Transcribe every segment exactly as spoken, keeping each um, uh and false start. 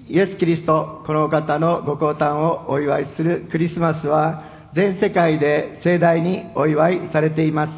イエス・キリスト、このお方のご降誕をお祝いするクリスマスは、全世界で盛大にお祝いされています。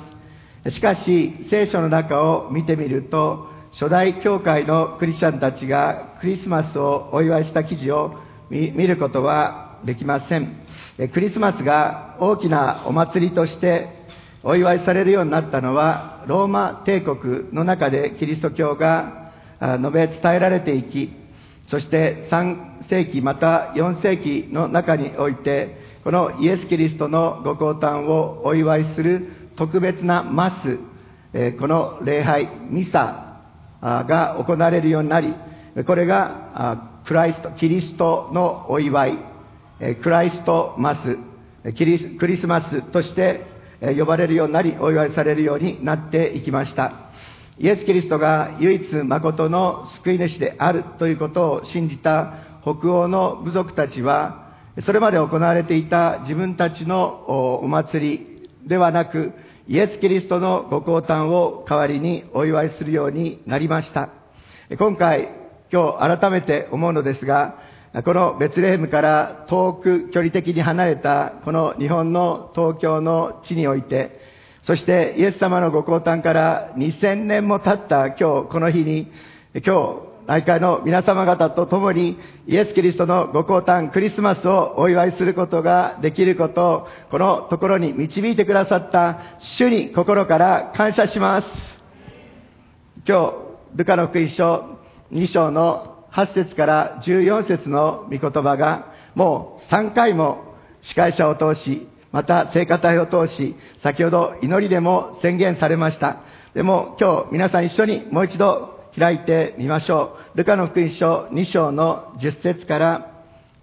しかし、聖書の中を見てみると、初代教会のクリスチャンたちがクリスマスをお祝いした記事を見ることはできません。クリスマスが大きなお祭りとしてお祝いされるようになったのは、ローマ帝国の中でキリスト教が述べ伝えられていき、そしてさんせいきまたよんせいきの中において、このイエス・キリストのご降誕をお祝いする特別なマス、この礼拝、ミサが行われるようになり、これがクライスト、キリストのお祝い、クライストマス、キリス、クリスマスとして呼ばれるようになり、お祝いされるようになっていきました。イエス・キリストが唯一誠の救い主であるということを信じた北欧の部族たちは、それまで行われていた自分たちのお祭りではなく、イエス・キリストのご降誕を代わりにお祝いするようになりました。今回、今日改めて思うのですが、このベツレヘムから遠く距離的に離れたこの日本の東京の地において、そしてイエス様のご降誕からにせんねんも経った今日この日に、今日内会の皆様方と共にイエス・キリストのご降誕クリスマスをお祝いすることができることを、このところに導いてくださった主に心から感謝します。今日ルカの福音書に章のはち節からじゅうよん節の御言葉がもうさんかいも司会者を通し、また聖歌隊を通し、先ほど祈りでも宣言されました。でも今日皆さん一緒にもう一度開いてみましょう。ルカの福音書に章のじゅっ節から、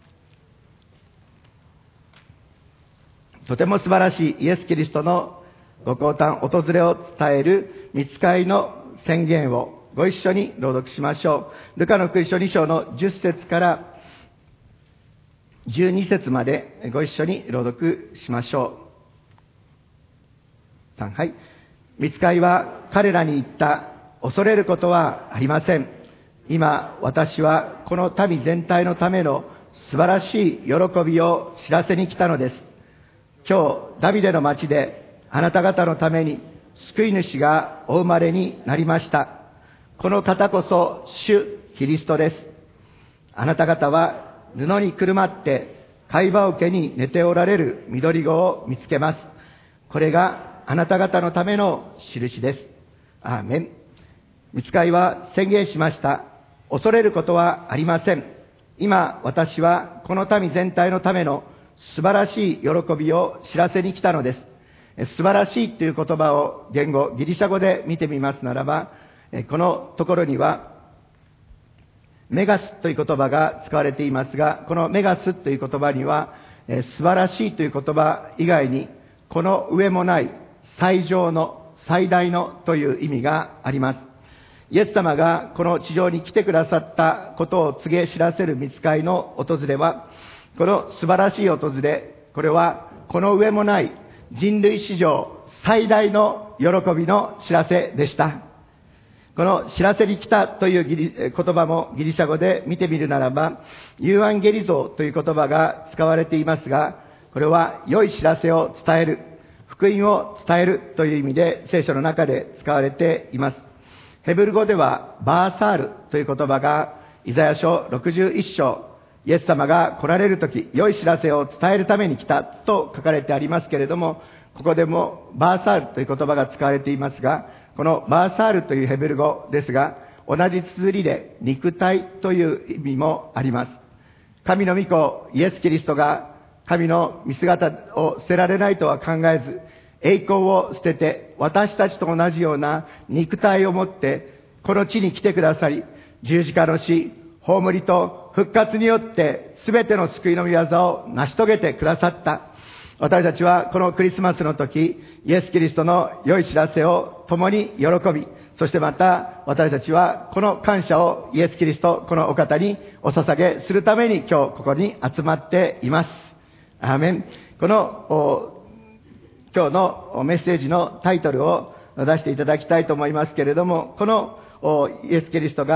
とても素晴らしいイエス・キリストのご降誕訪れを伝える御使いの宣言をご一緒に朗読しましょう。ルカの福音書に章のじゅっ節からじゅうに節までご一緒に朗読しましょう。さん、はい。御使いは彼らに言った。恐れることはありません。今私はこの民全体のための素晴らしい喜びを知らせに来たのです。今日ダビデの町であなた方のために救い主がお生まれになりました。この方こそ主キリストです。あなた方は布にくるまって貝羽桶に寝ておられる緑子を見つけます。これがあなた方のための印です。アーメン。御使いは宣言しました。恐れることはありません。今私はこの民全体のための素晴らしい喜びを知らせに来たのです。素晴らしいという言葉を言語、ギリシャ語で見てみますならば、このところにはメガスという言葉が使われていますが、このメガスという言葉には素晴らしいという言葉以外に、この上もない最上の最大のという意味があります。イエス様がこの地上に来てくださったことを告げ知らせる御使いの訪れは、この素晴らしい訪れ、これはこの上もない人類史上最大の喜びの知らせでした。この知らせに来たというギリ言葉もギリシャ語で見てみるならば、ユーアンゲリゾーという言葉が使われていますが、これは良い知らせを伝える、福音を伝えるという意味で聖書の中で使われています。ヘブル語ではバーサールという言葉がイザヤ書ろくじゅういち章、イエス様が来られるとき、良い知らせを伝えるために来たと書かれてありますけれども、ここでもバーサールという言葉が使われていますが、このバーサールというヘブル語ですが、同じ綴りで肉体という意味もあります。神の御子イエス・キリストが神の見姿を捨てられないとは考えず、栄光を捨てて私たちと同じような肉体を持ってこの地に来てくださり、十字架の死、葬りと復活によって全ての救いの御業を成し遂げてくださった。私たちはこのクリスマスの時、イエス・キリストの良い知らせを共に喜び、そしてまた私たちはこの感謝をイエス・キリスト、このお方にお捧げするために今日ここに集まっています。アーメン。この今日のメッセージのタイトルを出していただきたいと思いますけれども、このイエス・キリストが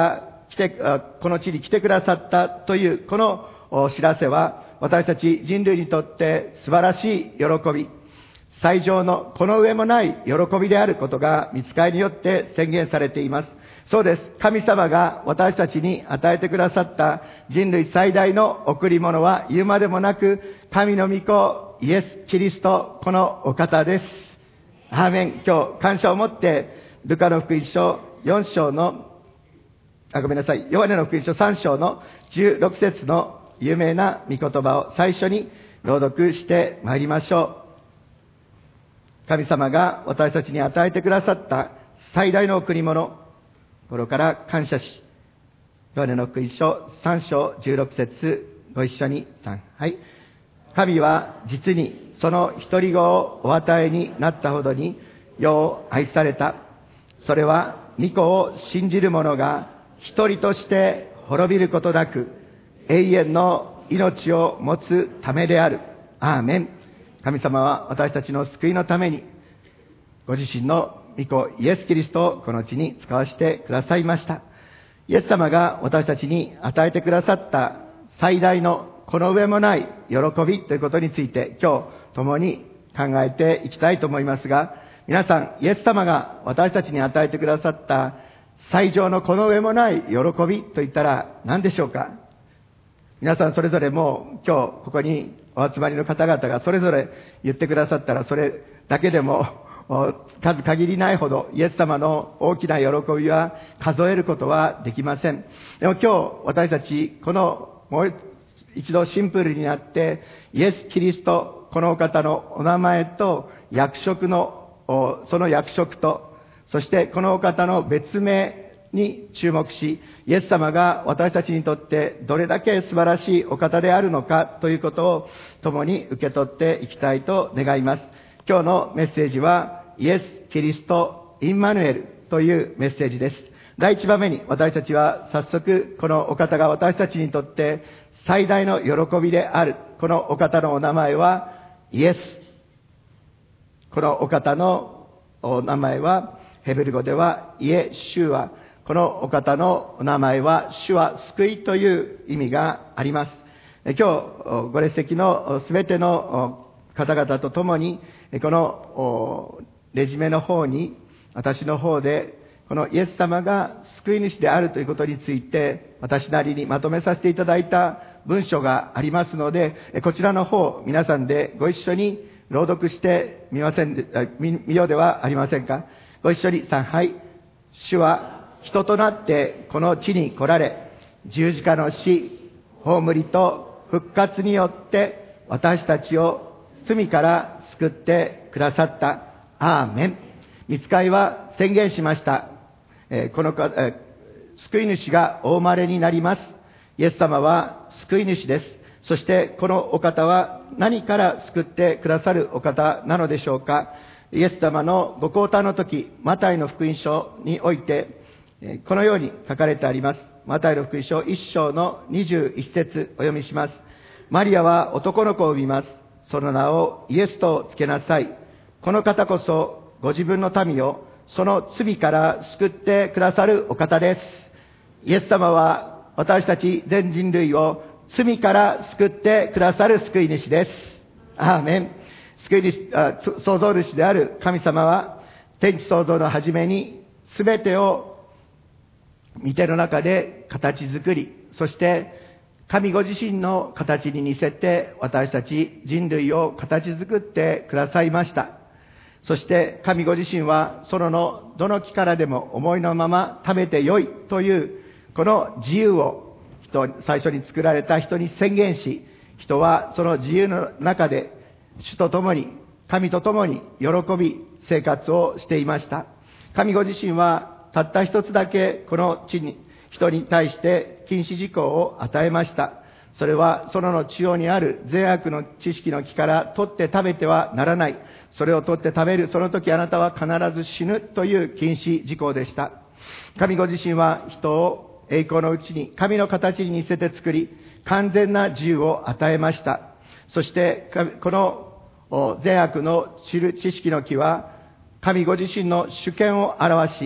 来て、この地に来てくださったというこの知らせは、私たち人類にとって素晴らしい喜び、最上のこの上もない喜びであることが御使いによって宣言されています。そうです。神様が私たちに与えてくださった人類最大の贈り物は言うまでもなく、神の御子イエス・キリスト、このお方です。アーメン。今日感謝を持ってルカの福音書よん章のあごめんなさいヨハネの福音書さん章のじゅうろく節の有名な御言葉を最初に朗読してまいりましょう。神様が私たちに与えてくださった最大の贈り物、心から感謝し、ヨハネの福音書さん章じゅうろく節、ご一緒にさん、はい。神は実にその一人子をお与えになったほどに世を愛された。それは御子を信じる者が一人として滅びることなく永遠の命を持つためである。アーメン。神様は私たちの救いのためにご自身の御子イエス・キリストをこの地に使わせてくださいました。イエス様が私たちに与えてくださった最大のこの上もない喜びということについて今日共に考えていきたいと思いますが、皆さん、イエス様が私たちに与えてくださった最上のこの上もない喜びといったら何でしょうか。皆さんそれぞれもう今日ここにお集まりの方々がそれぞれ言ってくださったら、それだけでも数限りないほどイエス様の大きな喜びは数えることはできません。でも今日私たちこのもう一度シンプルになってイエス・キリスト、このお方のお名前と役職のその役職と、そしてこのお方の別名に注目し、イエス様が私たちにとってどれだけ素晴らしいお方であるのかということを共に受け取っていきたいと願います。今日のメッセージはイエス・キリスト・インマヌエルというメッセージです。第一番目に私たちは早速このお方が私たちにとって最大の喜びであるこのお方のお名前はイエス。このお方のお名前はヘブル語ではイエシュア。このお方のお名前は主は救いという意味があります。今日ご列席のすべての方々と共にこのレジュメの方に私の方でこのイエス様が救い主であるということについて私なりにまとめさせていただいた文章がありますので、こちらの方皆さんでご一緒に朗読してみませんで、見、見ようではありませんか。ご一緒にさん、はい。主は人となってこの地に来られ、十字架の死、葬りと復活によって私たちを罪から救ってくださった。アーメン。御使いは宣言しました。えー、このか、えー、救い主がお生まれになります。イエス様は救い主です。そしてこのお方は何から救ってくださるお方なのでしょうか。イエス様のご降誕の時、マタイの福音書においてこのように書かれてあります。マタイの福音書いっ章のにじゅういち節お読みします。マリアは男の子を産みます。その名をイエスとつけなさい。この方こそご自分の民をその罪から救ってくださるお方です。イエス様は私たち全人類を罪から救ってくださる救い主です。アーメン。救い主、あ創造主である神様は天地創造の初めに全てを御手の中で形作り、そして神ご自身の形に似せて私たち人類を形作ってくださいました。そして神ご自身はそのどの木からでも思いのまま食べてよいというこの自由を人最初に作られた人に宣言し、人はその自由の中で主と共に神と共に喜び生活をしていました。神ご自身はたった一つだけこの地に人に対して禁止事項を与えました。それは園の中央にある善悪の知識の木から取って食べてはならない。それを取って食べるその時あなたは必ず死ぬという禁止事項でした。神ご自身は人を栄光のうちに神の形に似せて作り、完全な自由を与えました。そしてこの善悪の知る知識の木は神ご自身の主権を表し、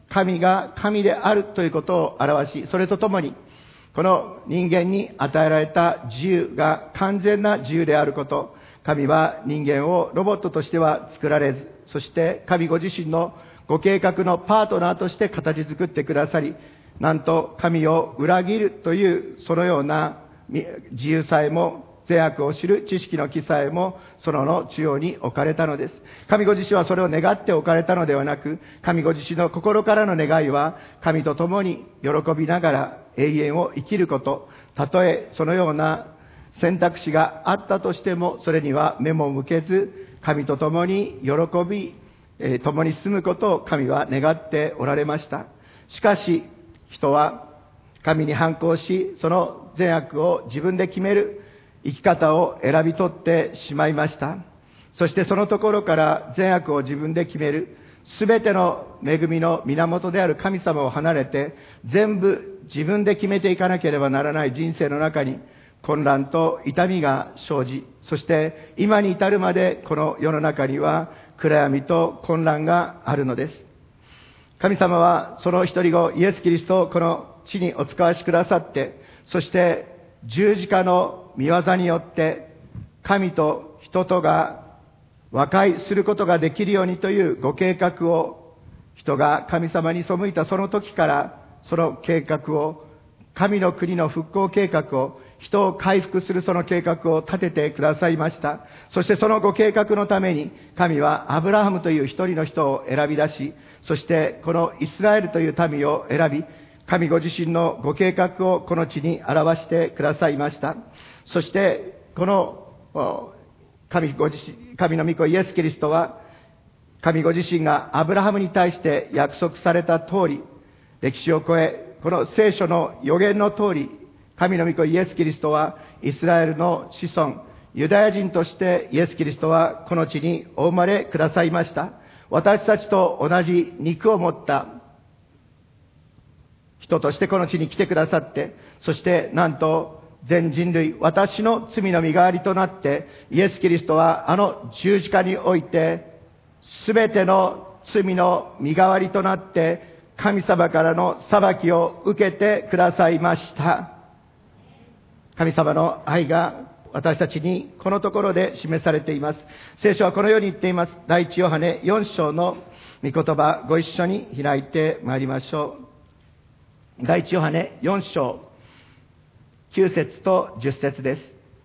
神が神であるということを表し、それとともに、この人間に与えられた自由が完全な自由であること、神は人間をロボットとしては作られず、そして神ご自身のご計画のパートナーとして形作ってくださり、なんと神を裏切るというそのような自由さえも、善悪を知る知識の木さえもそのの中央に置かれたのです。神ご自身はそれを願って置かれたのではなく、神ご自身の心からの願いは、神と共に喜びながら永遠を生きること。たとえそのような選択肢があったとしても、それには目も向けず、神と共に喜び、えー、共に住むことを神は願っておられました。しかし、人は神に反抗し、その善悪を自分で決める生き方を選び取ってしまいました。そしてそのところから善悪を自分で決める、すべての恵みの源である神様を離れて、全部自分で決めていかなければならない人生の中に混乱と痛みが生じ、そして今に至るまでこの世の中には暗闇と混乱があるのです。神様はその一人子イエス・キリストをこの地にお使わしくださって、そして十字架の御業によって神と人とが和解することができるようにというご計画を、人が神様に背いたその時からその計画を、神の国の復興計画を、人を回復するその計画を立ててくださいました。そしてそのご計画のために神はアブラハムという一人の人を選び出し、そしてこのイスラエルという民を選び、神ご自身のご計画をこの地に表してくださいました。そしてこの神ご自身、神の御子イエス・キリストは、神ご自身がアブラハムに対して約束された通り、歴史を超え、この聖書の予言の通り、神の御子イエス・キリストはイスラエルの子孫、ユダヤ人としてイエス・キリストはこの地にお生まれくださいました。私たちと同じ肉を持った人としてこの地に来てくださって、そしてなんと全人類、私の罪の身代わりとなって、イエス・キリストはあの十字架において、すべての罪の身代わりとなって、神様からの裁きを受けてくださいました。神様の愛が私たちにこのところで示されています。聖書はこのように言っています。第一ヨハネよん章の御言葉、ご一緒に開いてまいりましょう。第一ヨハネよん章きゅう節とじゅっ節です。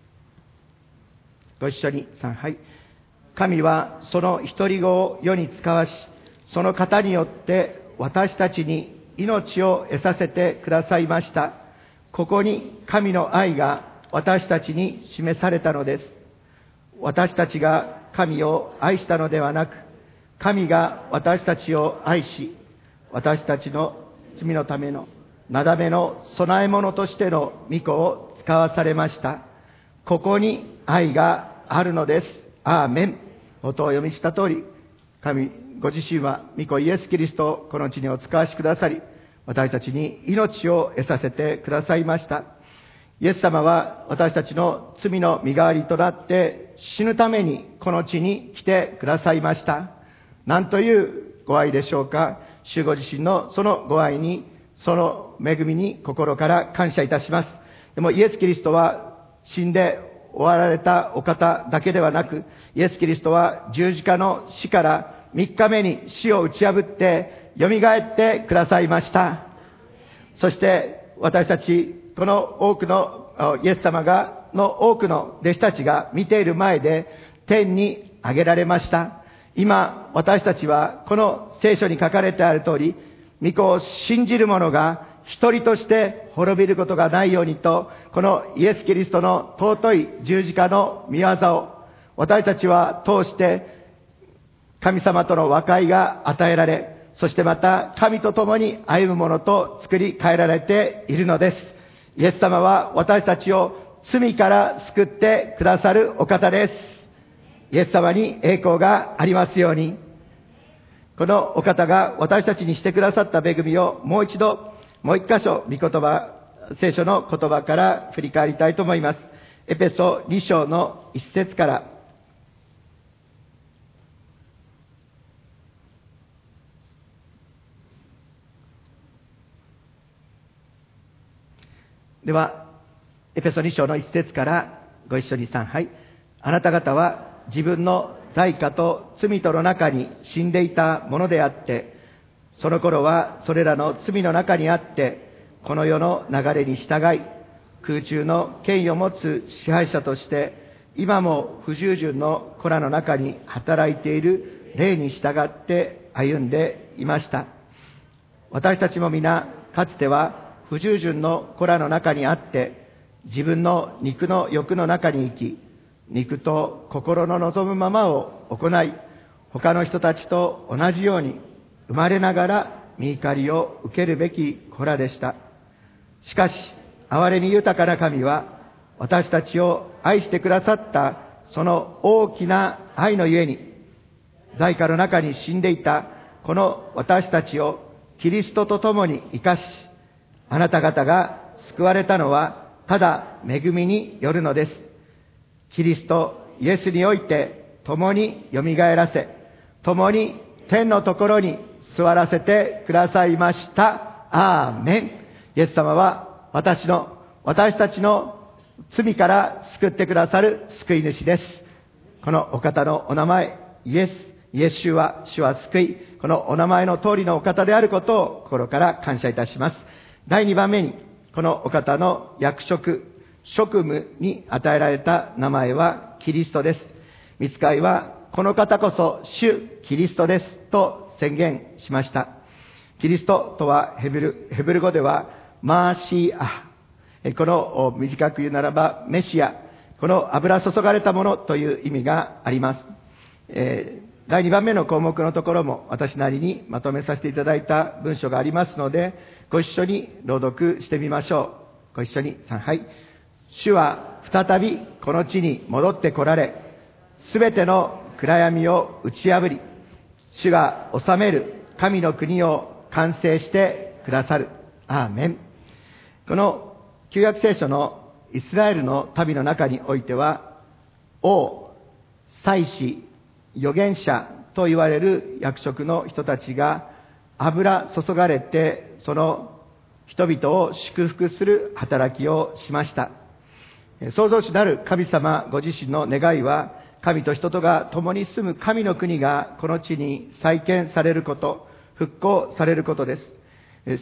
ご一緒にさん、はい。神はその一人子を世に使わし、その方によって私たちに命を得させてくださいました。ここに神の愛が私たちに示されたのです。私たちが神を愛したのではなく、神が私たちを愛し、私たちの罪のためのなだめの供え物としての御子を使わされました。ここに愛があるのです。アーメン。元を読みした通り、神ご自身は御子イエス・キリストをこの地にお使わしくださり、私たちに命を得させてくださいました。イエス様は私たちの罪の身代わりとなって死ぬためにこの地に来てくださいました。なんというご愛でしょうか。主ご自身のそのご愛に、その恵みに心から感謝いたします。でもイエス・キリストは死んで終わられたお方だけではなく、イエス・キリストは十字架の死からみっかめに死を打ち破って蘇ってくださいました。そして私たち、この多くのイエス様がの多くの弟子たちが見ている前で天に上げられました。今私たちはこの聖書に書かれてある通り、御子を信じる者が一人として滅びることがないようにと、このイエス・キリストの尊い十字架の御業を私たちは通して神様との和解が与えられ、そしてまた神と共に歩むものと作り変えられているのです。イエス様は私たちを罪から救ってくださるお方です。イエス様に栄光がありますように。このお方が私たちにしてくださった恵みをもう一度、もう一箇所、御言葉、聖書の言葉から振り返りたいと思います。エペソに章の一節から。 では、エペソに章の一節からご一緒に参拝。あなた方は自分の罪過と罪との中に死んでいたものであって、その頃はそれらの罪の中にあって、この世の流れに従い、空中の権威を持つ支配者として、今も不従順の子らの中に働いている霊に従って歩んでいました。私たちも皆、かつては不従順の子らの中にあって、自分の肉の欲の中に生き、肉と心の望むままを行い、他の人たちと同じように生まれながら御怒りを受けるべき子らでした。しかし、憐れみ豊かな神は、私たちを愛してくださったその大きな愛のゆえに、罪過の中に死んでいたこの私たちをキリストと共に生かし、あなた方が救われたのはただ恵みによるのです。キリストイエスにおいて共によみがえらせ、共に天のところに座らせてくださいました。アーメン。イエス様は私の、私たちの罪から救ってくださる救い主です。このお方のお名前、イエス、イエス主は、主は救い、このお名前の通りのお方であることを心から感謝いたします。だいにばんめに、このお方の役職、職務に与えられた名前はキリストです。御使いは、この方こそ主キリストですと宣言しました。キリストとはヘブル、ヘブル語ではマーシーア、この短く言うならばメシア、この油注がれたものという意味があります。えーだいにばんめの項目のところも私なりにまとめさせていただいた文章がありますので、ご一緒に朗読してみましょう。ご一緒にさんはい。主は再びこの地に戻って来られ、すべての暗闇を打ち破り、主が治める神の国を完成してくださる。アーメン。この旧約聖書のイスラエルの民の中においては、王、祭司、預言者と言われる役職の人たちが油注がれて、その人々を祝福する働きをしました。創造主なる神様ご自身の願いは、神と人とが共に住む神の国がこの地に再建されること、復興されることです。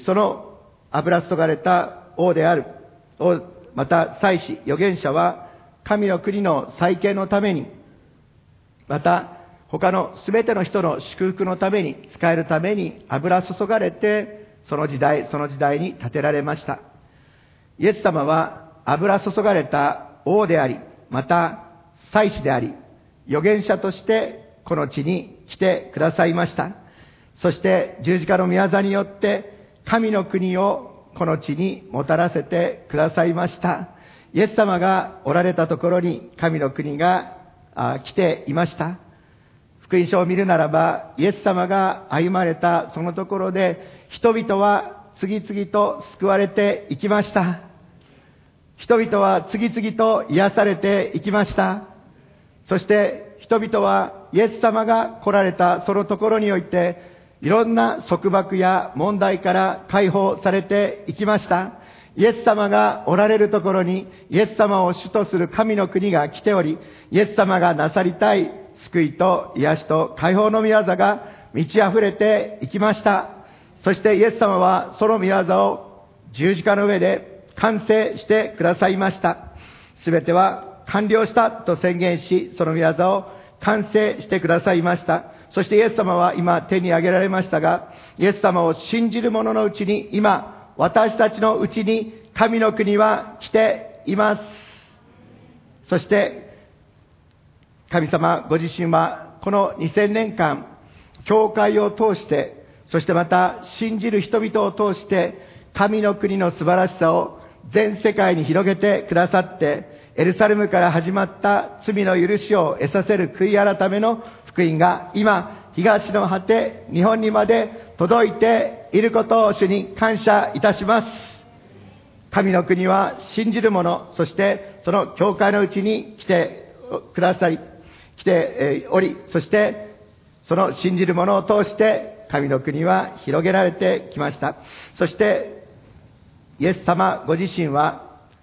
その油注がれた王である王、また祭司、預言者は神の国の再建のために、また他のすべての人の祝福のために、使えるために油注がれて、その時代その時代に建てられました。イエス様は油注がれた王であり、また祭司であり、預言者としてこの地に来てくださいました。そして十字架の御業によって神の国をこの地にもたらせてくださいました。イエス様がおられたところに神の国が来ていました。福音書を見るならば、イエス様が歩まれたそのところで、人々は次々と救われていきました。人々は次々と癒されていきました。そして人々はイエス様が来られたそのところにおいて、いろんな束縛や問題から解放されていきました。イエス様がおられるところに、イエス様を主とする神の国が来ており、イエス様がなさりたい救いと癒しと解放の御業が満ち溢れていきました。そしてイエス様はその御業を十字架の上で完成してくださいました。すべては完了したと宣言し、その御業を完成してくださいました。そしてイエス様は今手に挙げられましたが、イエス様を信じる者のうちに、今私たちのうちに神の国は来ています。そして神様ご自身はこのにせんねんかん、教会を通して、そしてまた信じる人々を通して、神の国の素晴らしさを全世界に広げてくださって、エルサレムから始まった罪の許しを得させる悔い改めの福音が今、東の果て、日本にまで届いていることを主に感謝いたします。神の国は信じる者、そしてその教会のうちに来てくださり、来ており、そしてその信じる者を通して神の国は広げられてきました。そしてイエス様ご自身は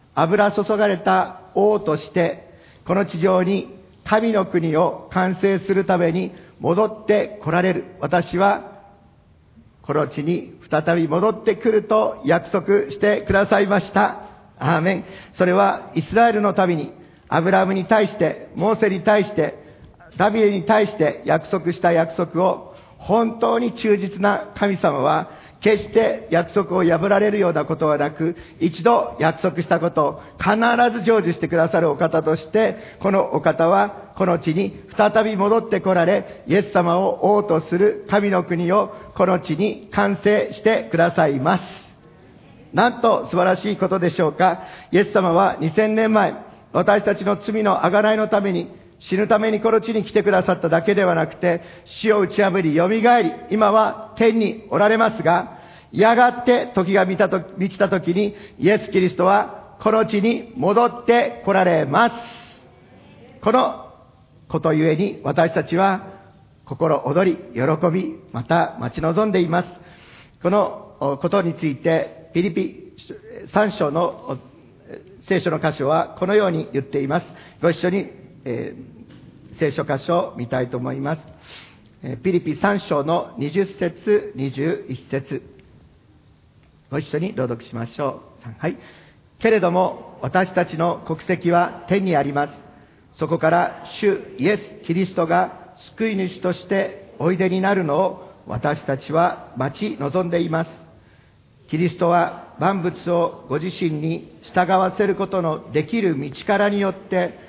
油注がれた王として、この地上に神の国を完成するために戻って来られる。私はこの地に再び戻ってくると約束してくださいました。アーメン。それはイスラエルのために、アブラハムに対して、モーセに対して、ダビデに対して約束した約束を、本当に忠実な神様は、決して約束を破られるようなことはなく、一度約束したことを必ず成就してくださるお方として、このお方はこの地に再び戻って来られ、イエス様を王とする神の国をこの地に完成してくださいます。なんと素晴らしいことでしょうか。イエス様はにせんねんまえ、私たちの罪の贖いのために、死ぬためにこの地に来てくださっただけではなくて、死を打ち破り、蘇り、今は天におられますが、やがて時が満たと満ちた時に、イエス・キリストはこの地に戻って来られます。このことゆえに、私たちは心躍り、喜び、また待ち望んでいます。このことについて、ピリピさん章の聖書の箇所はこのように言っています。ご一緒にえー、聖書箇所を見たいと思います。えー、ピリピさん章のにじゅっ節、にじゅういち節。ご一緒に朗読しましょう。はい。けれども、私たちの国籍は天にあります。そこから主イエス・キリストが救い主としておいでになるのを私たちは待ち望んでいます。キリストは万物をご自身に従わせることのできる道からによって、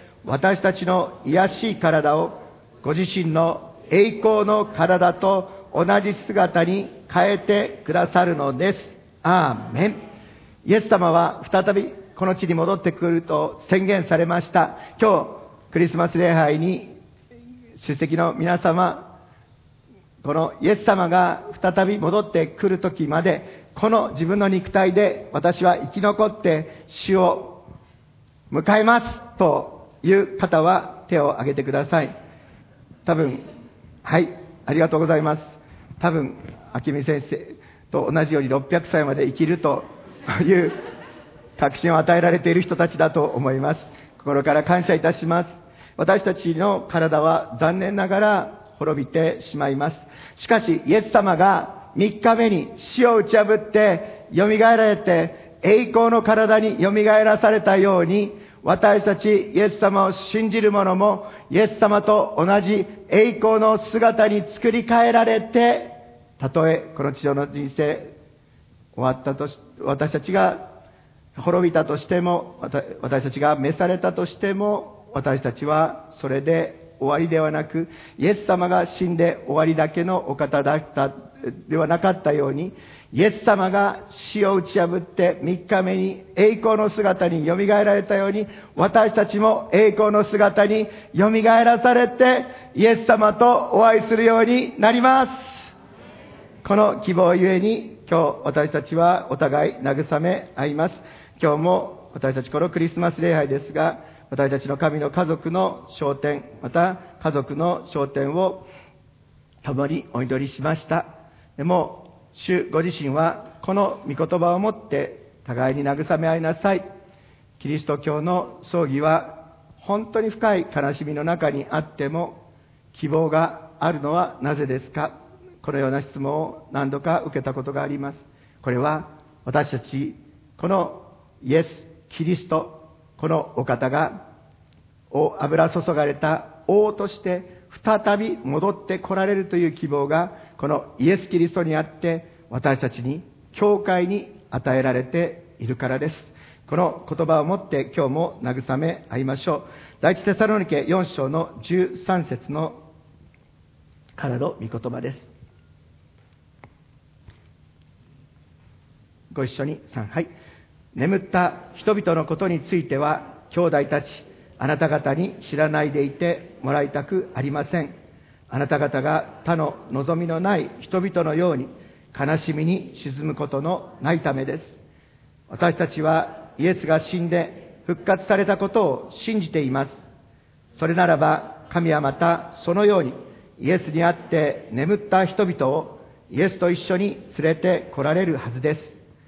私たちの卑しい体をご自身の栄光の体と同じ姿に変えてくださるのです。アーメン。イエス様は再びこの地に戻ってくると宣言されました。今日クリスマス礼拝に出席の皆様、このイエス様が再び戻ってくる時まで、この自分の肉体で私は生き残って主を迎えますという方は手を挙げてください。多分、はい、ありがとうございます。多分、明美先生と同じようにろっぴゃくさいまで生きるという確信を与えられている人たちだと思います。心から感謝いたします。私たちの体は残念ながら滅びてしまいます。しかし、イエス様がみっかめに死を打ち破って蘇られて栄光の体に蘇らされたように、私たちイエス様を信じる者もイエス様と同じ栄光の姿に作り変えられて、たとえこの地上の人生終わったとし、私たちが滅びたとしても、私たちが召されたとしても、私たちはそれで終わりではなく、イエス様が死んで終わりだけのお方だったではなかったように、イエス様が死を打ち破ってみっかめに栄光の姿に蘇られたように、私たちも栄光の姿に蘇らされてイエス様とお会いするようになります。この希望ゆえに今日私たちはお互い慰め合います。今日も私たちこのクリスマス礼拝ですが、私たちの神の家族の昇天、また家族の昇天を共にお祈りしました。でも主ご自身はこの御言葉をもって互いに慰め合いなさい。キリスト教の葬儀は本当に深い悲しみの中にあっても希望があるのはなぜですか。このような質問を何度か受けたことがあります。これは私たちこのイエス・キリスト、このお方が油注がれた王として再び戻って来られるという希望がこのイエス・キリストにあって私たちに教会に与えられているからです。この言葉をもって今日も慰め合いましょう。第一テサロニケよん章のじゅうさん節のからの御言葉です。ご一緒にさん、はい。眠った人々のことについては兄弟たち、あなた方に知らないでいてもらいたくありません。あなた方が他の望みのない人々のように悲しみに沈むことのないためです。私たちはイエスが死んで復活されたことを信じています。それならば神はまたそのようにイエスにあって眠った人々をイエスと一緒に連れて来られるはずです。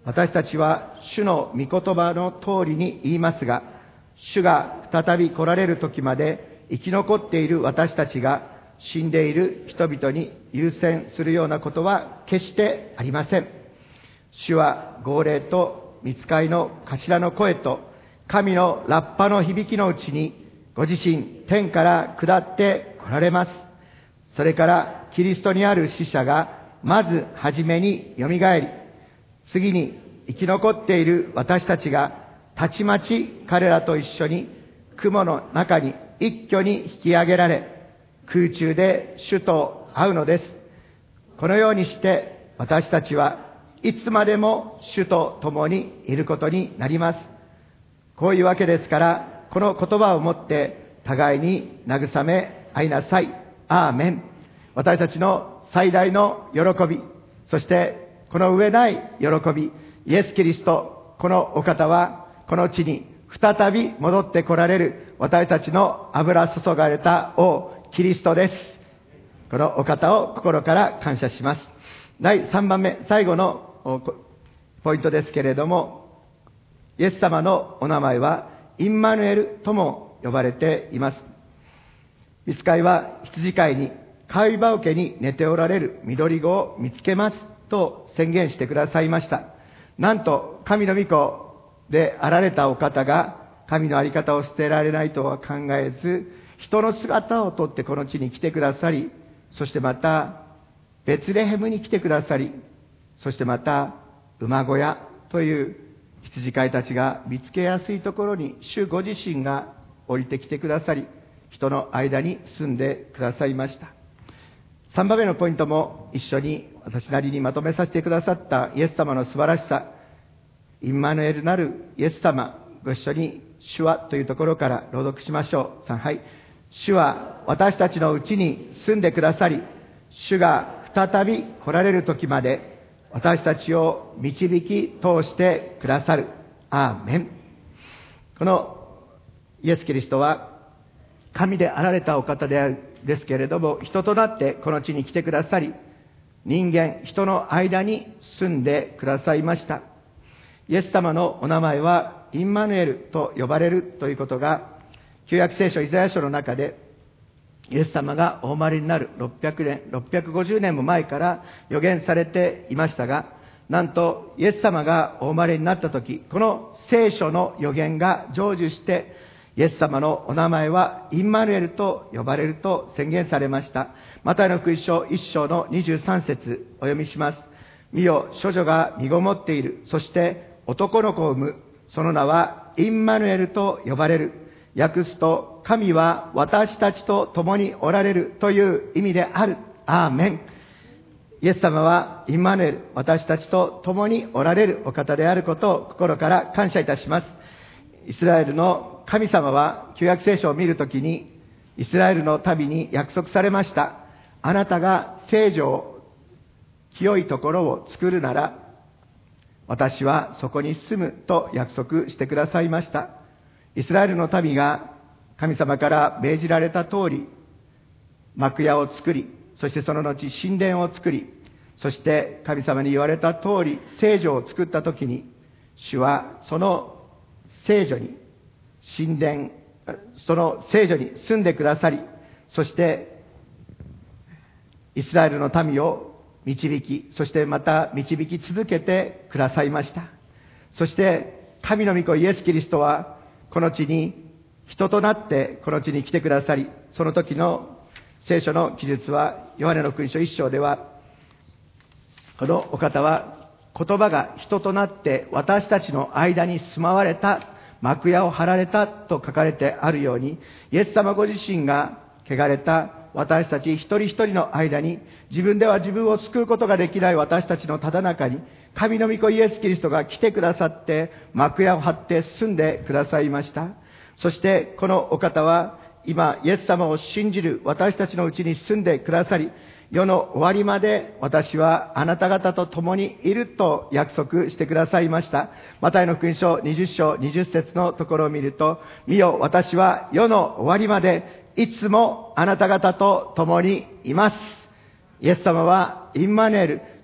私たちは主の御言葉の通りに言いますが、主が再び来られる時まで生き残っている私たちが死んでいる人々に優先するようなことは決してありません。主は号令と御使いの頭の声と神のラッパの響きのうちにご自身天から下って来られます。それからキリストにある死者がまずはじめによみがえり、次に生き残っている私たちがたちまち彼らと一緒に雲の中に一挙に引き上げられ、空中で主と会うのです。このようにして私たちはいつまでも主と共にいることになります。こういうわけですから、この言葉をもって互いに慰め合いなさい。アーメン。私たちの最大の喜び、そしてこの上ない喜び、イエス・キリスト、このお方はこの地に再び戻って来られる私たちの油注がれた王キリストです。このお方を心から感謝します。だいさんばんめ、最後のポイントですけれども、イエス様のお名前はインマヌエルとも呼ばれています。御使いは羊飼いに飼い葉桶に寝ておられる緑子を見つけますと宣言してくださいました。なんと神の御子であられたお方が神の在り方を捨てられないとは考えず、人の姿をとってこの地に来てくださり、そしてまたベツレヘムに来てくださり、そしてまた馬小屋という羊飼いたちが見つけやすいところに主ご自身が降りてきてくださり、人の間に住んでくださいました。さんばんめのポイントも一緒に私なりにまとめさせてくださったイエス様の素晴らしさ、インマヌエルなるイエス様、ご一緒に主はというところから朗読しましょう。さん、はい。主は私たちのうちに住んでくださり、主が再び来られる時まで私たちを導き通してくださる。アーメン。このイエス・キリストは神であられたお方であるですけれども、人となってこの地に来てくださり、人間、人の間に住んでくださいました。イエス様のお名前はインマヌエルと呼ばれるということが、旧約聖書イザヤ書の中でイエス様がお生まれになるろっぴゃくねん、ろっぴゃくごじゅうねんも前から予言されていましたが、なんとイエス様がお生まれになった時、この聖書の予言が成就して、イエス様のお名前はインマヌエルと呼ばれると宣言されました。マタイの福音書いっ章のにじゅうさん節お読みします。見よ、処女が身ごもっている。そして男の子を産む。その名はインマヌエルと呼ばれる。訳すと、神は私たちと共におられるという意味である。アーメン。イエス様はインマヌエル、私たちと共におられるお方であることを心から感謝いたします。イスラエルの神様は旧約聖書を見るときにイスラエルの民に約束されました。あなたが聖女、清いところを作るなら私はそこに住むと約束してくださいました。イスラエルの民が神様から命じられた通り幕屋を作り、そしてその後神殿を作り、そして神様に言われた通り聖女を作ったときに、主はその聖女に神殿、その聖女に住んでくださり、そしてイスラエルの民を導き、そしてまた導き続けてくださいました。そして神の御子イエス・キリストはこの地に人となってこの地に来てくださり、その時の聖書の記述はヨハネの福音書いっ章では、このお方は言葉が人となって私たちの間に住まわれた、幕屋を張られたと書かれてあるように、イエス様ご自身が汚れた私たち一人一人の間に、自分では自分を救うことができない私たちのただ中に、神の御子イエス・キリストが来てくださって、幕屋を張って住んでくださいました。そしてこのお方は今イエス様を信じる私たちのうちに住んでくださり、世の終わりまで私はあなた方と共にいると約束してくださいました。マタイの福音書にじゅっ章にじゅっ節のところを見ると、見よ、私は世の終わりまでいつもあなた方と共にいます。イエス様はインマヌエル、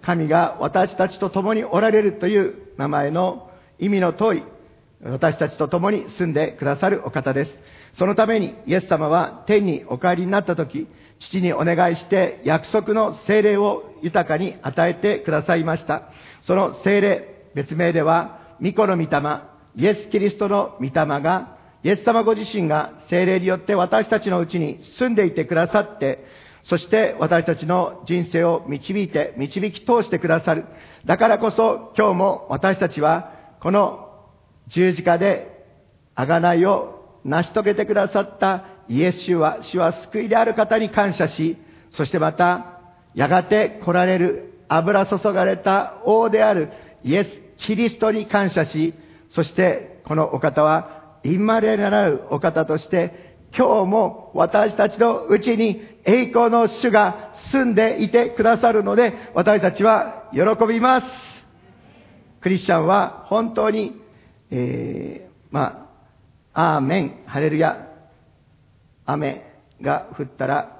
神が私たちと共におられるという名前の意味の通り、私たちと共に住んでくださるお方です。そのためにイエス様は天にお帰りになったとき、父にお願いして約束の聖霊を豊かに与えてくださいました。その聖霊、別名では御子の御霊、イエス・キリストの御霊が、イエス様ご自身が聖霊によって私たちのうちに住んでいてくださって、そして私たちの人生を導いて、導き通してくださる。だからこそ今日も私たちはこの十字架で贖いを成し遂げてくださったイエス主は、主は救いである方に感謝し、そしてまたやがて来られる油注がれた王であるイエス・キリストに感謝し、そしてこのお方はインマレならぬお方として今日も私たちのうちに栄光の主が住んでいてくださるので、私たちは喜びます。クリスチャンは本当に、えー、まあ、アーメン、ハレルヤ、雨が降ったら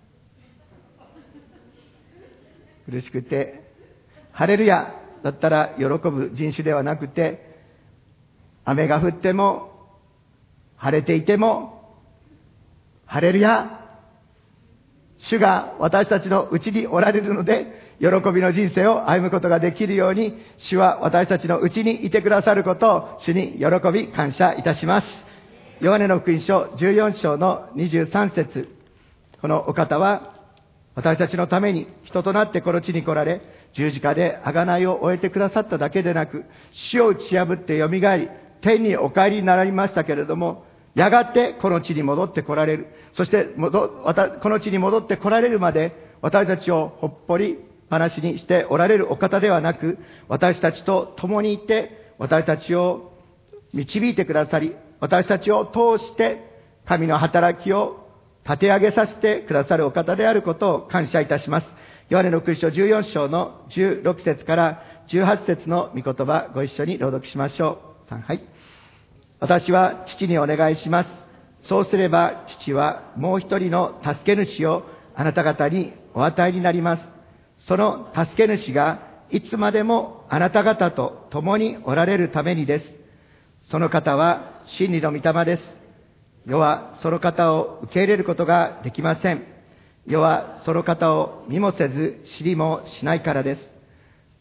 苦しくて、ハレルヤだったら喜ぶ人種ではなくて、雨が降っても晴れていてもハレルヤ、主が私たちのうちにおられるので、喜びの人生を歩むことができるように、主は私たちのうちにいてくださることを主に喜び感謝いたします。ヨハネの福音書じゅうよん章のにじゅうさん節、このお方は私たちのために人となってこの地に来られ、十字架で贖いを終えてくださっただけでなく、死を打ち破ってよみがえり、天にお帰りになられましたけれども、やがてこの地に戻って来られる。そしてこの地に戻って来られるまで、私たちをほっぽり話にしておられるお方ではなく、私たちと共にいて、私たちを導いてくださり、私たちを通して神の働きを立て上げさせてくださるお方であることを感謝いたします。ヨハネの福音書じゅうよん章のじゅうろく節からじゅうはち節の御言葉、ご一緒に朗読しましょう。さん、はい。私は父にお願いします。そうすれば父はもう一人の助け主をあなた方にお与えになります。その助け主がいつまでもあなた方と共におられるためにです。その方は真理の御霊です。世はその方を受け入れることができません。世はその方を見もせず知りもしないからです。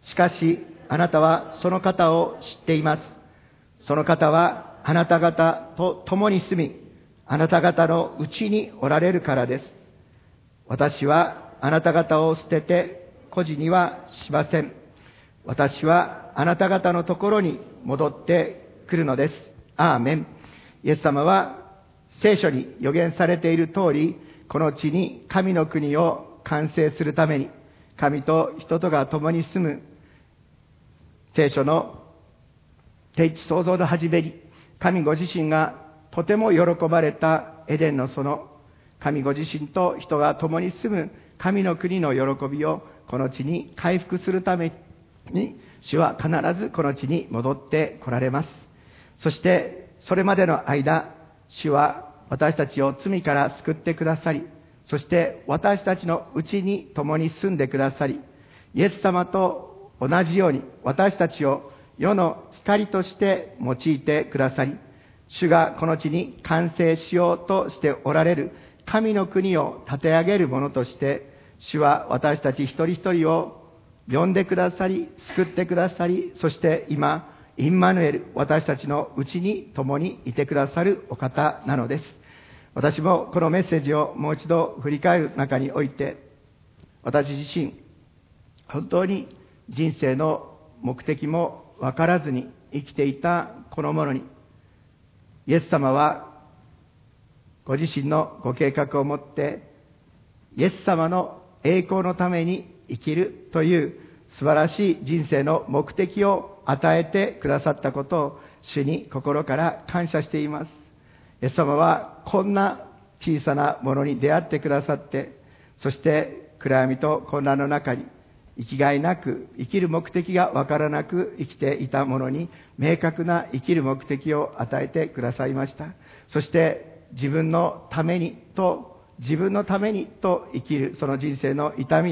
しかしあなたはその方を知っています。その方はあなた方と共に住み、あなた方のうちにおられるからです。私はあなた方を捨てて孤児にはしません。私はあなた方のところに戻ってくるのです。アーメン。イエス様は聖書に予言されている通り、この地に神の国を完成するために、神と人とが共に住む聖書の天地創造の始めに、神ご自身がとても喜ばれたエデンの園、神ご自身と人が共に住む神の国の喜びをこの地に回復するために、主は必ずこの地に戻って来られます。そしてそれまでの間、主は私たちを罪から救ってくださり、そして私たちのうちに共に住んでくださり、イエス様と同じように私たちを世の光として用いてくださり、主がこの地に完成しようとしておられる神の国を立て上げるものとして、主は私たち一人一人を呼んでくださり、救ってくださり、そして今インマヌエル、私たちのうちに共にいてくださるお方なのです。私もこのメッセージをもう一度振り返る中において、私自身本当に人生の目的も分からずに生きていたこの者に、イエス様はご自身のご計画を持ってイエス様の栄光のために生きるという素晴らしい人生の目的を与えてくださったことを主に心から感謝しています。イエス様はこんな小さなものに出会ってくださって、そして暗闇と混乱の中に生きがいなく、生きる目的がわからなく生きていた者に明確な生きる目的を与えてくださいました。そして自分のためにと自分のためにと生きるその人生の痛みや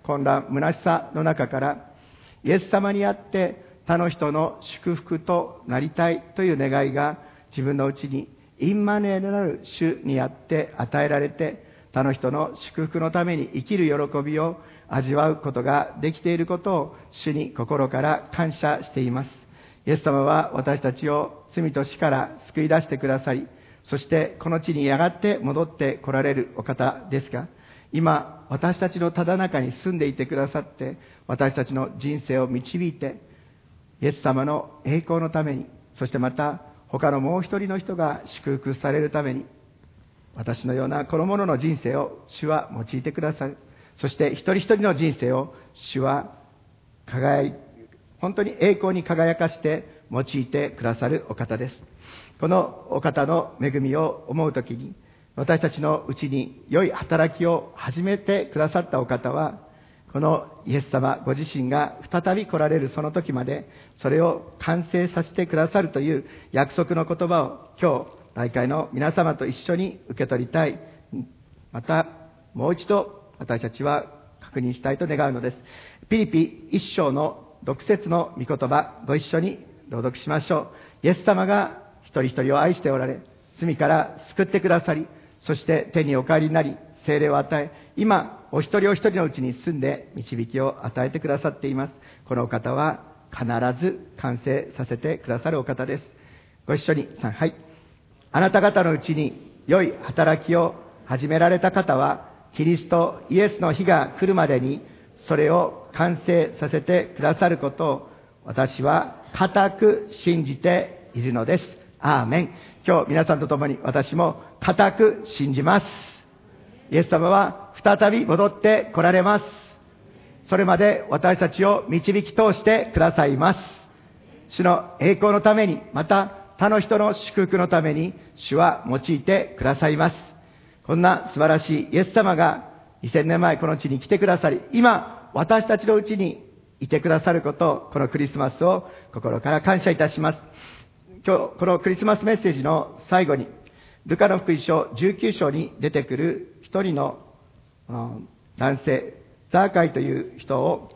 混乱、虚しさの中から、イエス様にあって他の人の祝福となりたいという願いが自分のうちにインマヌエルなる主にあって与えられて、他の人の祝福のために生きる喜びを味わうことができていることを主に心から感謝しています。イエス様は私たちを罪と死から救い出してくださり、そしてこの地にやがて戻って来られるお方ですが、今私たちのただ中に住んでいてくださって、私たちの人生を導いて、イエス様の栄光のために、そしてまた他のもう一人の人が祝福されるために、私のようなこの者の人生を主は用いてくださる。そして一人一人の人生を主は輝い本当に栄光に輝かして用いてくださるお方です。このお方の恵みを思うときに、私たちのうちに良い働きを始めてくださったお方は、このイエス様ご自身が再び来られるその時まで、それを完成させてくださるという約束の言葉を今日、大会の皆様と一緒に受け取りたい。また、もう一度私たちは確認したいと願うのです。ピリピ一章の六節の御言葉、ご一緒に朗読しましょう。イエス様が一人一人を愛しておられ、罪から救ってくださり、そして天にお帰りになり、聖霊を与え、今お一人お一人のうちに住んで導きを与えてくださっています。このお方は必ず完成させてくださるお方です。ご一緒にさん、はい。あなた方のうちに良い働きを始められた方は、キリストイエスの日が来るまでにそれを完成させてくださることを私は固く信じているのです。アーメン。今日皆さんと共に私も固く信じます。イエス様は再び戻って来られます。それまで私たちを導き通してくださいます。主の栄光のために、また他の人の祝福のために主は用いてくださいます。こんな素晴らしいイエス様がにせんねんまえこの地に来てくださり、今私たちのうちにいてくださることを、このクリスマスを心から感謝いたします。今日このクリスマスメッセージの最後に、ルカの福音書じゅうきゅう章に出てくる一人の男性、ザーカイという人を、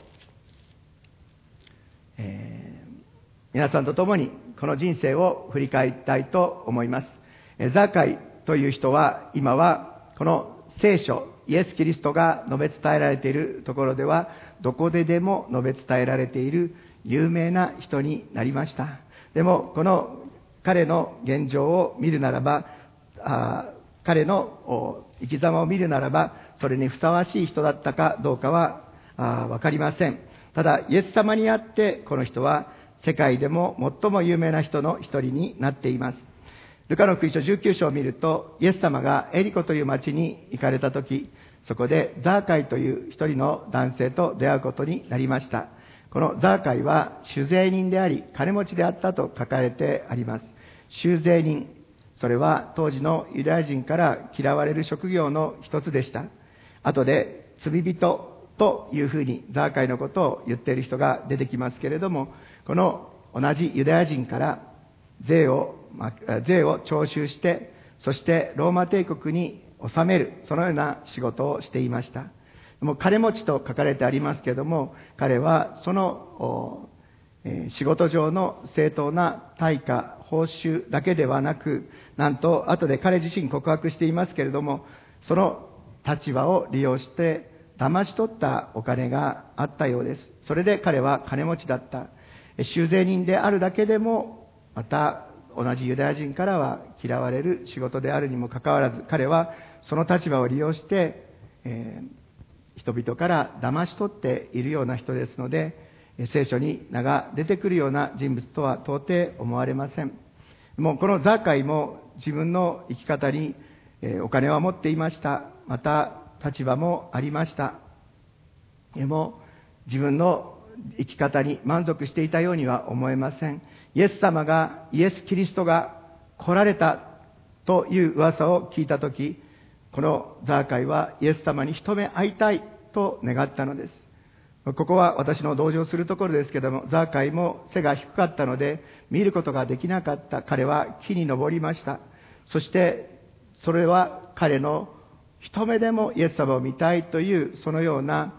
えー、皆さんと共にこの人生を振り返りたいと思います。ザーカイという人は今はこの聖書、イエス・キリストが述べ伝えられているところではどこででも述べ伝えられている有名な人になりました。でもこの彼の現状を見るならば、あ彼の生き様を見るならば、それにふさわしい人だったかどうかはわかりません。ただイエス様にあってこの人は世界でも最も有名な人の一人になっています。ルカの福音書じゅうきゅう章を見ると、イエス様がエリコという町に行かれたとき、そこでザーカイという一人の男性と出会うことになりました。このザーカイは酒税人であり金持ちであったと書かれてあります。酒税人、それは当時のユダヤ人から嫌われる職業の一つでした。後で罪人というふうにザーカイのことを言っている人が出てきますけれども、この同じユダヤ人から税を税を徴収して、そしてローマ帝国に納める、そのような仕事をしていました。もう金持ちと書かれてありますけれども、彼はその、えー、仕事上の正当な対価、報酬だけではなく、なんと後で彼自身告白していますけれども、その立場を利用して騙し取ったお金があったようです。それで彼は金持ちだった。酒税人であるだけでも、また同じユダヤ人からは嫌われる仕事であるにもかかわらず、彼はその立場を利用して、えー、人々から騙し取っているような人ですので、聖書に名が出てくるような人物とは到底思われません。もうこのザーカイも自分の生き方に、えー、お金は持っていました。また立場もありました。でも自分の生き方に満足していたようには思えません。イエス様が、イエス・キリストが来られたという噂を聞いたとき、このザーカイはイエス様に一目会いたいと願ったのです。ここは私の同情するところですけれども、ザーカイも背が低かったので見ることができなかった。彼は木に登りました。そしてそれは彼の一目でもイエス様を見たいというそのような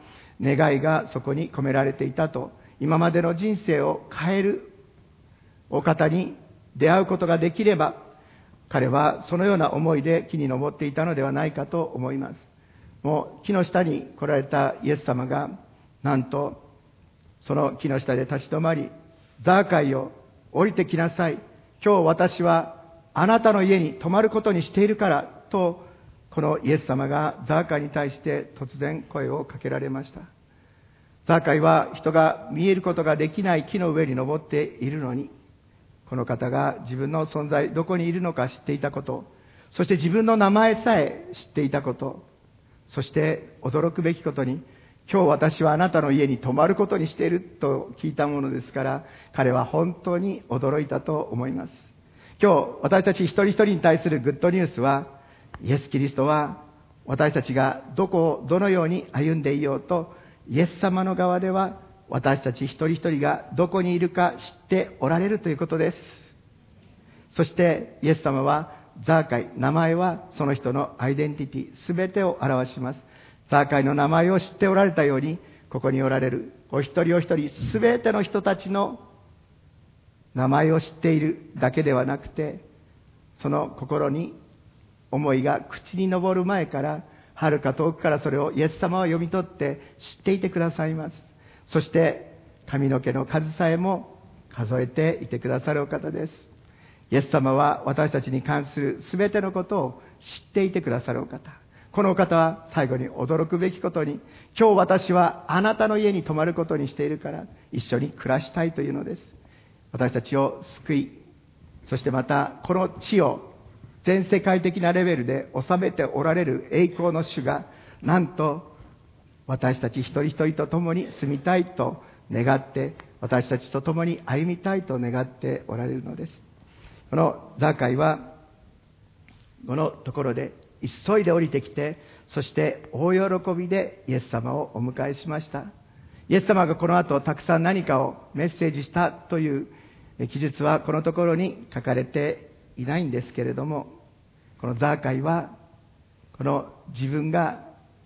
願いがそこに込められていたと、今までの人生を変えるお方に出会うことができれば、彼はそのような思いで木に登っていたのではないかと思います。もう木の下に来られたイエス様が、なんとその木の下で立ち止まり、ザーカイよ、降りてきなさい。今日私はあなたの家に泊まることにしているからと、このイエス様がザーカイに対して突然声をかけられました。ザーカイは人が見えることができない木の上に登っているのに、この方が自分の存在、どこにいるのか知っていたこと、そして自分の名前さえ知っていたこと、そして驚くべきことに、今日私はあなたの家に泊まることにしていると聞いたものですから、彼は本当に驚いたと思います。今日私たち一人一人に対するグッドニュースは、イエス・キリストは私たちがどこをどのように歩んでいようと、イエス様の側では私たち一人一人がどこにいるか知っておられるということです。そしてイエス様はザーカイ、名前はその人のアイデンティティ、すべてを表します。ザーカイの名前を知っておられたように、ここにおられるお一人お一人、すべての人たちの名前を知っているだけではなくて、その心に思いが口に上る前から、遥か遠くからそれをイエス様は読み取って知っていてくださいます。そして髪の毛の数さえも数えていてくださるお方です。イエス様は私たちに関するすべてのことを知っていてくださるお方。このお方は最後に驚くべきことに、今日私はあなたの家に泊まることにしているから一緒に暮らしたいというのです。私たちを救い、そしてまたこの地を全世界的なレベルで治めておられる栄光の主が、なんと私たち一人一人と共に住みたいと願って、私たちと共に歩みたいと願っておられるのです。このザーカイはこのところで急いで降りてきて、そして大喜びでイエス様をお迎えしました。イエス様がこの後たくさん何かをメッセージしたという記述はこのところに書かれていないんですけれども、このザーカイはこの自分が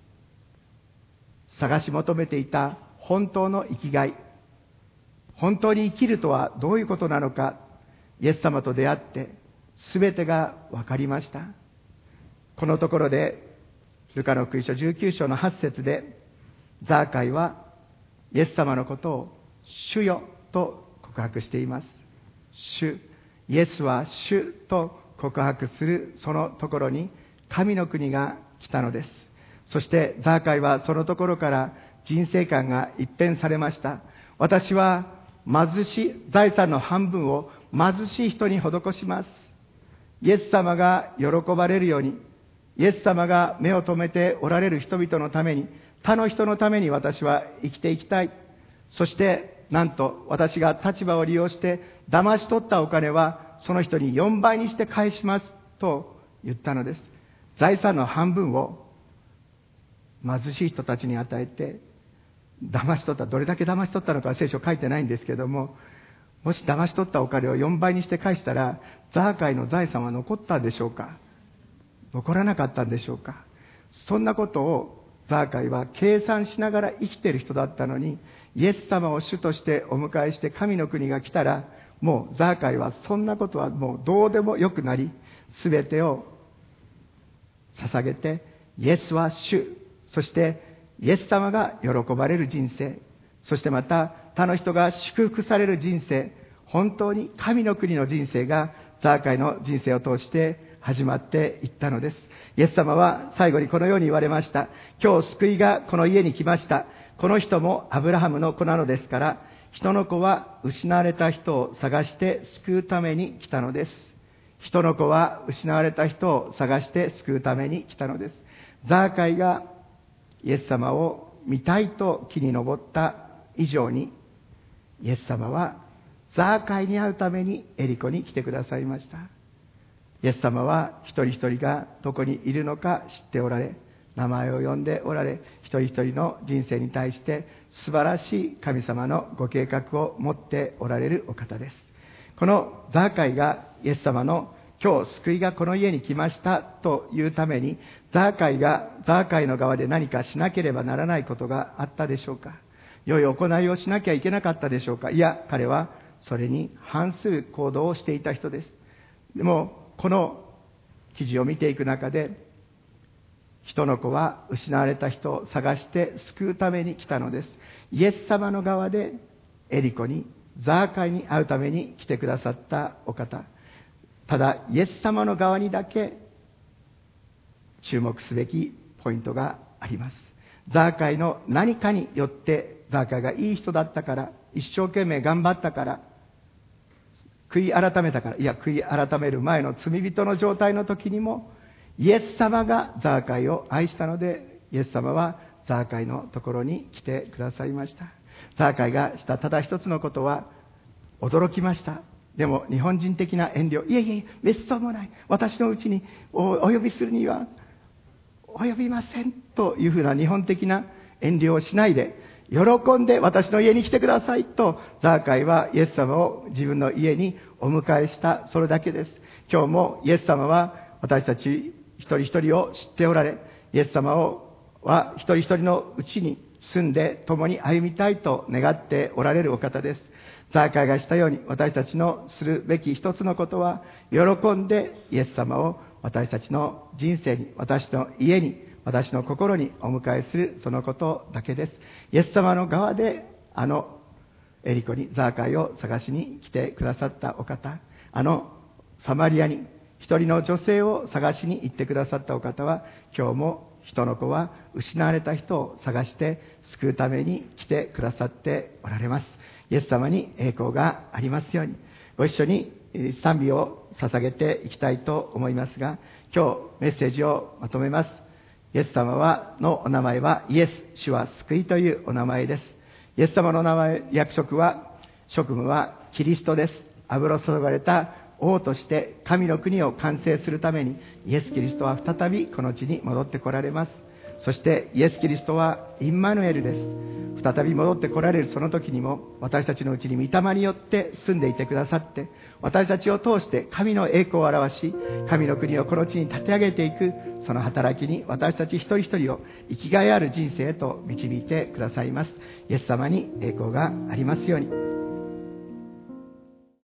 探し求めていた本当の生きがい、本当に生きるとはどういうことなのか、イエス様と出会って全てが分かりました。このところでルカの福音書じゅうきゅう章のはち節で、ザーカイはイエス様のことを主よと告白しています。主、イエスは主と告白するそのところに神の国が来たのです。そしてザーカイはそのところから人生観が一変されました。私は貧しい財産の半分を貧しい人に施します。イエス様が喜ばれるように、イエス様が目を留めておられる人々のために、他の人のために私は生きていきたい。そしてなんと私が立場を利用して騙し取ったお金はその人によんばいにして返しますと言ったのです。財産の半分を貧しい人たちに与えて、騙し取った、どれだけ騙し取ったのかは聖書書いてないんですけども、もし騙し取ったお金をよんばいにして返したら、ザーカイの財産は残ったでしょうか、残らなかったんでしょうか。そんなことをザーカイは計算しながら生きている人だったのに、イエス様を主としてお迎えして神の国が来たら、もうザーカイはそんなことはもうどうでもよくなり、すべてを捧げて、イエスは主、そしてイエス様が喜ばれる人生、そしてまた他の人が祝福される人生、本当に神の国の人生がザーカイの人生を通して始まっていったのです。イエス様は最後にこのように言われました。今日救いがこの家に来ました。この人もアブラハムの子なのですから、人の子は失われた人を探して救うために来たのです。人の子は失われた人を探して救うために来たのです。ザーカイがイエス様を見たいと木に登った以上に、イエス様はザーカイに会うためにエリコに来てくださいました。イエス様は一人一人がどこにいるのか知っておられ、名前を呼んでおられ、一人一人の人生に対して素晴らしい神様のご計画を持っておられるお方です。このザーカイがイエス様の今日救いがこの家に来ましたというために、ザーカイがザーカイの側で何かしなければならないことがあったでしょうか。良い行いをしなきゃいけなかったでしょうか。いや、彼はそれに反する行動をしていた人です。でもこの記事を見ていく中で、人の子は失われた人を探して救うために来たのです。イエス様の側でエリコに、ザーカイに会うために来てくださったお方。ただイエス様の側にだけ注目すべきポイントがあります。ザーカイの何かによって、ザーカイがいい人だったから、一生懸命頑張ったから、悔い改めたから、いや悔い改める前の罪人の状態の時にも、イエス様がザーカイを愛したので、イエス様はザーカイのところに来てくださいました。ザーカイがしたただ一つのことは、驚きました。でも日本人的な遠慮、いえいえ、めっそうもない、私のうちに お, お呼びするには及びませんというふうな日本的な遠慮をしないで、喜んで私の家に来てくださいと、ザーカイはイエス様を自分の家にお迎えした、それだけです。今日もイエス様は私たち一人一人を知っておられ、イエス様をは一人一人のうちに住んで共に歩みたいと願っておられるお方です。ザーカイがしたように、私たちのするべき一つのことは、喜んでイエス様を私たちの人生に、私の家に、私の心にお迎えする、そのことだけです。イエス様の側で、あのエリコにザーカイを探しに来てくださったお方、あのサマリアに一人の女性を探しに行ってくださったお方は、今日も人の子は失われた人を探して救うために来てくださっておられます。イエス様に栄光がありますように。ご一緒に賛美を捧げていきたいと思いますが、今日メッセージをまとめます。イエス様はのお名前はイエス、主は救いというお名前です。イエス様の名前、役職は、職務はキリストです。油注がれた王として神の国を完成するために、イエス・キリストは再びこの地に戻って来られます。そしてイエス・キリストはインマヌエルです。再び戻って来られるその時にも、私たちのうちに御霊によって住んでいてくださって、私たちを通して神の栄光を表し、神の国をこの地に立て上げていく、その働きに私たち一人一人を生きがいある人生へと導いてくださいます。イエス様に栄光がありますように。